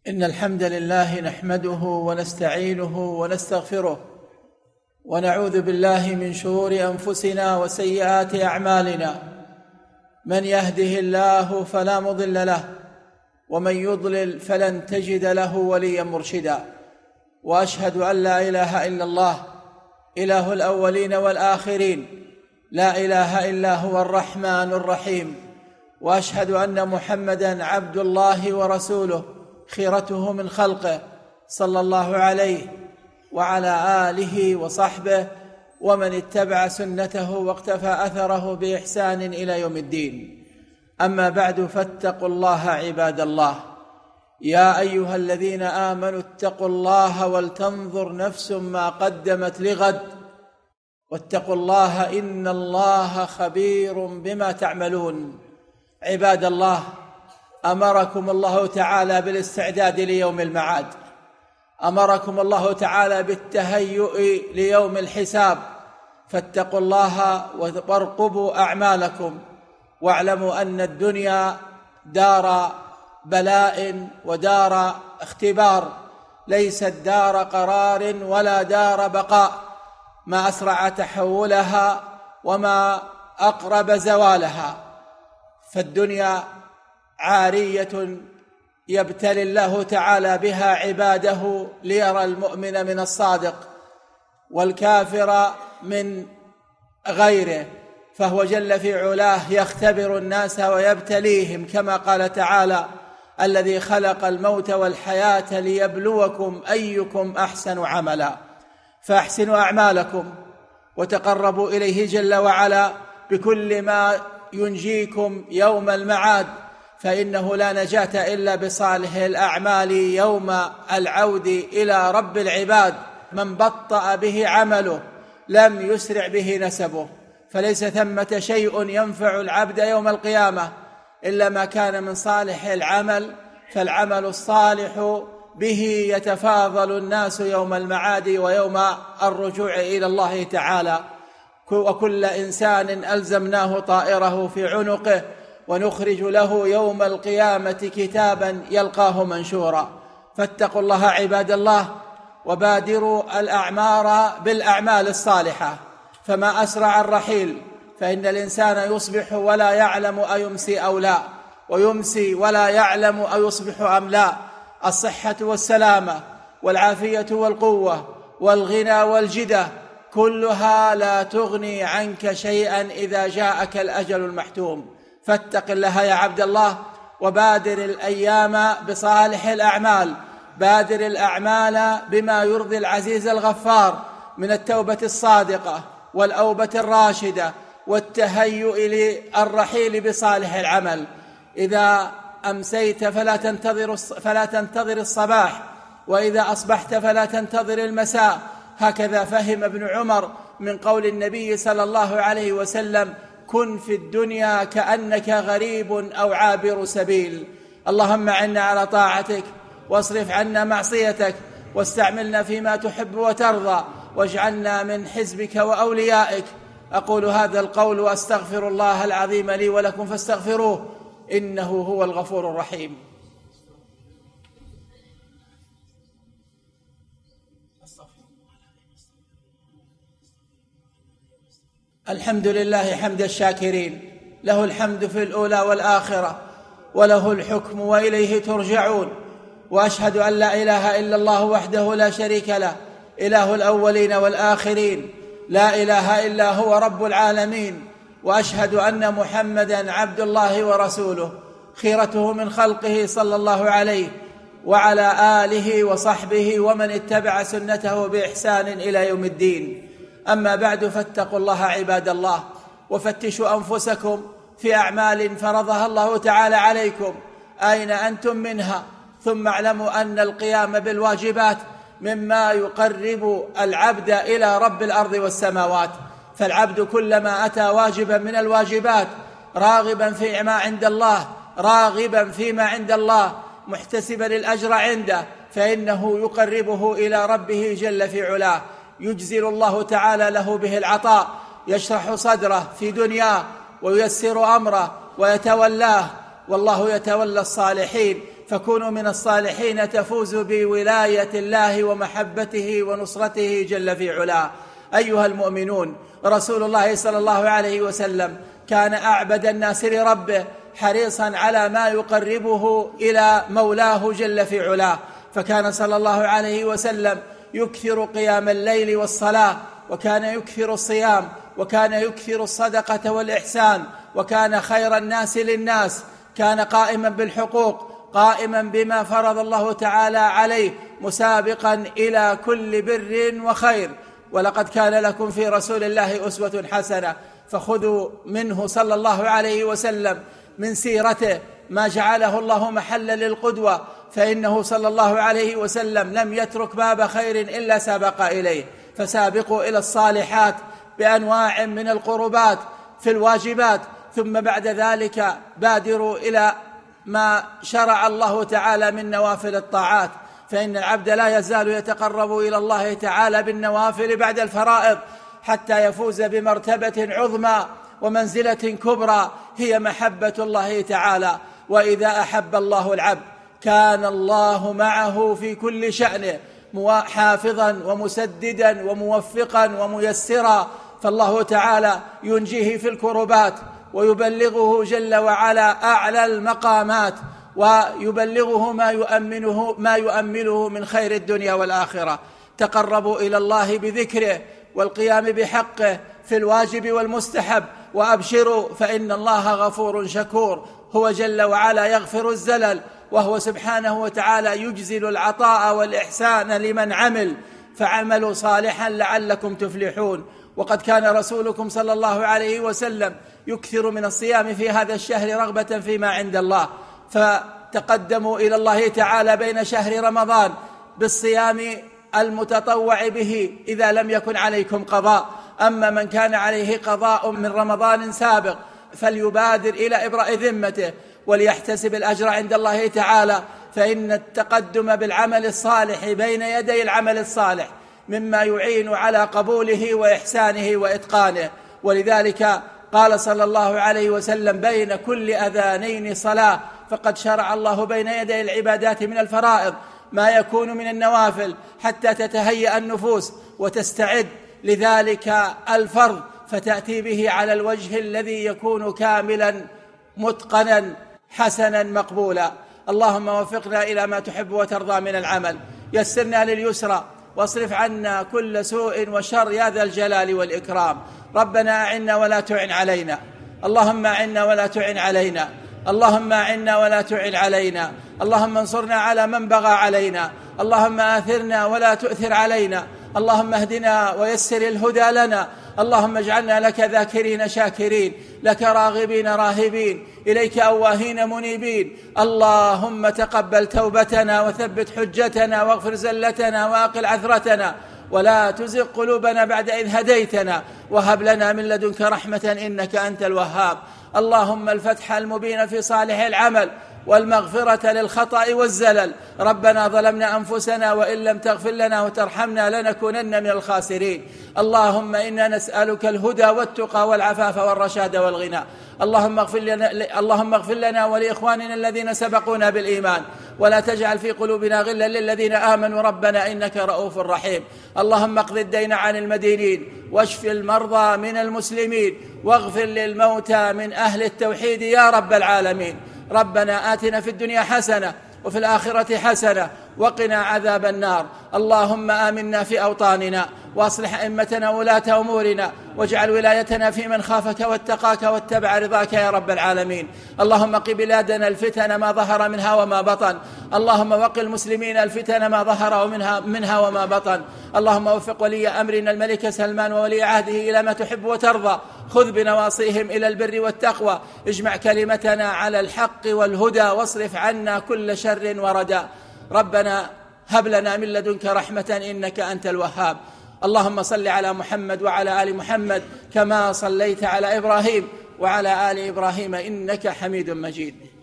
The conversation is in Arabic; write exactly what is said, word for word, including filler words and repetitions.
إن الحمد لله نحمده ونستعينه ونستغفره ونعوذ بالله من شرور أنفسنا وسيئات أعمالنا. من يهده الله فلا مضل له ومن يضلل فلن تجد له وليا مرشدا. وأشهد أن لا إله إلا الله إله الأولين والآخرين، لا إله إلا هو الرحمن الرحيم. وأشهد أن محمدًا عبد الله ورسوله خيرته من خلقه، صلى الله عليه وعلى آله وصحبه ومن اتبع سنته واقتفى أثره بإحسان إلى يوم الدين. أما بعد، فاتقوا الله عباد الله. يا أيها الذين آمنوا اتقوا الله ولتنظر نفس ما قدمت لغد واتقوا الله إن الله خبير بما تعملون. عباد الله، أمركم الله تعالى بالاستعداد ليوم المعاد، أمركم الله تعالى بالتهيؤ ليوم الحساب، فاتقوا الله وارقبوا أعمالكم، واعلموا أن الدنيا دار بلاء ودار اختبار، ليست دار قرار ولا دار بقاء. ما أسرع تحولها وما أقرب زوالها، فالدنيا عارية يبتلي الله تعالى بها عباده ليرى المؤمن من الصادق والكافر من غيره، فهو جل في علاه يختبر الناس ويبتليهم، كما قال تعالى: الذي خلق الموت والحياة ليبلوكم أيكم أحسن عملا. فأحسنوا أعمالكم وتقربوا إليه جل وعلا بكل ما ينجيكم يوم المعاد، فإنه لا نجاة إلا بصالح الأعمال يوم العود إلى رب العباد. من بطأ به عمله لم يسرع به نسبه، فليس ثمة شيء ينفع العبد يوم القيامة إلا ما كان من صالح العمل، فالعمل الصالح به يتفاضل الناس يوم المعاد ويوم الرجوع إلى الله تعالى. وكل إنسان ألزمناه طائره في عنقه ونخرج له يوم القيامة كتابا يلقاه منشورا. فاتقوا الله عباد الله، وبادروا الأعمار بالأعمال الصالحة، فما أسرع الرحيل، فإن الإنسان يصبح ولا يعلم أيمسي أو لا، ويمسي ولا يعلم أيصبح أم لا. الصحة والسلامة والعافية والقوة والغنى والجدة كلها لا تغني عنك شيئا إذا جاءك الأجل المحتوم. فاتق الله يا عبد الله، وبادر الأيام بصالح الأعمال، بادر الأعمال بما يرضي العزيز الغفار من التوبة الصادقة والأوبة الراشدة والتهيؤ للرحيل بصالح العمل. إذا أمسيت فلا تنتظر فلا تنتظر الصباح، وإذا أصبحت فلا تنتظر المساء. هكذا فهم ابن عمر من قول النبي صلى الله عليه وسلم: كن في الدنيا كأنك غريب أو عابر سبيل. اللهم أعنا على طاعتك واصرف عنا معصيتك، واستعملنا فيما تحب وترضى، واجعلنا من حزبك وأوليائك. أقول هذا القول وأستغفر الله العظيم لي ولكم فاستغفروه، إنه هو الغفور الرحيم. الحمد لله حمد الشاكرين، له الحمد في الأولى والآخرة، وله الحكم وإليه ترجعون. وأشهد أن لا إله إلا الله وحده لا شريك له، إله الأولين والآخرين، لا إله إلا هو رب العالمين. وأشهد أن محمدًا عبد الله ورسوله، خيرته من خلقه، صلى الله عليه وعلى آله وصحبه ومن اتبع سنته بإحسان إلى يوم الدين. أما بعد، فاتقوا الله عباد الله، وفتشوا أنفسكم في أعمال فرضها الله تعالى عليكم، أين أنتم منها؟ ثم اعلموا أن القيام بالواجبات مما يقرب العبد إلى رب الأرض والسماوات. فالعبد كلما أتى واجبا من الواجبات راغبا في ما عند الله، راغبا فيما عند الله، محتسبا الأجر عنده، فإنه يقربه إلى ربه جل في علاه، يجزل الله تعالى له به العطاء، يشرح صدره في دنياه وييسر أمره ويتولاه، والله يتولى الصالحين فكونوا من الصالحين تفوزوا بولاية الله ومحبته ونصرته جل في علاه. أيها المؤمنون، رسول الله صلى الله عليه وسلم كان أعبد الناس لربه، حريصا على ما يقربه إلى مولاه جل في علاه، فكان صلى الله عليه وسلم يكثر قيام الليل والصلاة، وكان يكثر الصيام، وكان يكثر الصدقة والإحسان، وكان خير الناس للناس، كان قائما بالحقوق، قائما بما فرض الله تعالى عليه، مسابقا إلى كل بر وخير. ولقد كان لكم في رسول الله أسوة حسنة، فخذوا منه صلى الله عليه وسلم من سيرته ما جعله الله محلا للقدوة، فإنه صلى الله عليه وسلم لم يترك باب خير إلا سبق إليه. فسابقوا إلى الصالحات بأنواع من القربات في الواجبات، ثم بعد ذلك بادروا إلى ما شرع الله تعالى من نوافل الطاعات، فإن العبد لا يزال يتقرب إلى الله تعالى بالنوافل بعد الفرائض حتى يفوز بمرتبة عظمى ومنزلة كبرى هي محبة الله تعالى. وإذا أحب الله العبد كان الله معه في كل شأنه، حافظا ومسددا وموفقا وميسرا، فالله تعالى ينجيه في الكربات ويبلغه جل وعلا أعلى المقامات، ويبلغه ما يؤمنه ما يؤمله من خير الدنيا والآخرة. تقربوا إلى الله بذكره والقيام بحقه في الواجب والمستحب، وأبشروا فإن الله غفور شكور، هو جل وعلا يغفر الزلل، وهو سبحانه وتعالى يجزل العطاء والإحسان لمن عمل، فعملوا صالحا لعلكم تفلحون. وقد كان رسولكم صلى الله عليه وسلم يكثر من الصيام في هذا الشهر رغبة فيما عند الله، فتقدموا إلى الله تعالى بين شهر رمضان بالصيام المتطوع به إذا لم يكن عليكم قضاء. أما من كان عليه قضاء من رمضان سابق فليبادر إلى إبراء ذمته وليحتسب الأجر عند الله تعالى، فإن التقدم بالعمل الصالح بين يدي العمل الصالح مما يعين على قبوله وإحسانه وإتقانه. ولذلك قال صلى الله عليه وسلم: بين كل أذانين صلاة، فقد شرع الله بين يدي العبادات من الفرائض ما يكون من النوافل حتى تتهيأ النفوس وتستعد لذلك الفرض، فتأتي به على الوجه الذي يكون كاملا متقنا حسنا مقبولا. اللهم وفقنا إلى ما تحب وترضى من العمل، يسرنا لليسرى، واصرف عنا كل سوء وشر يا ذا الجلال والإكرام. ربنا أعنا ولا تعن علينا، اللهم أعنا ولا تعن علينا، اللهم أعنا ولا تعن علينا، اللهم انصرنا على من بغى علينا، اللهم آثرنا ولا تؤثر علينا، اللهم اهدنا ويسر الهدى لنا، اللهم اجعلنا لك ذاكرين شاكرين، لك راغبين راهبين، إليك أواهين منيبين. اللهم تقبل توبتنا وثبت حجتنا واغفر زلتنا وأقل عثرتنا، ولا تزغ قلوبنا بعد إذ هديتنا، وهب لنا من لدنك رحمة إنك أنت الوهاب. اللهم الفتح المبين في صالح العمل والمغفرة للخطأ والزلل. ربنا ظلمنا أنفسنا وإن لم تغفر لنا وترحمنا لنكونن من الخاسرين. اللهم إنا نسألك الهدى والتقى والعفاف والرشاد والغنى. اللهم اغفر لنا, اللهم اغفر لنا ولإخواننا الذين سبقونا بالإيمان، ولا تجعل في قلوبنا غلا للذين آمنوا ربنا إنك رؤوف رحيم. اللهم اقض الدين عن المدينين، واشف المرضى من المسلمين، واغفر للموتى من أهل التوحيد يا رب العالمين. ربنا آتنا في الدنيا حسنة وفي الآخرة حسنة وقنا عذاب النار. اللهم آمنا في أوطاننا، وأصلح أئمتنا ولاة أمورنا، واجعل ولايتنا في من خافك واتقاك واتبع رضاك يا رب العالمين. اللهم قِ بلادنا الفتن ما ظهر منها وما بطن، اللهم وقِ المسلمين الفتن ما ظهر منها, منها وما بطن. اللهم وفق ولي أمرنا الملك سلمان وولي عهده إلى ما تحب وترضى، خذ بنواصيهم إلى البر والتقوى، اجمع كلمتنا على الحق والهدى، واصرف عنا كل شر وردى. ربنا هب لنا من لدنك رحمة إنك أنت الوهاب. اللهم صل على محمد وعلى آل محمد كما صليت على إبراهيم وعلى آل إبراهيم إنك حميد مجيد.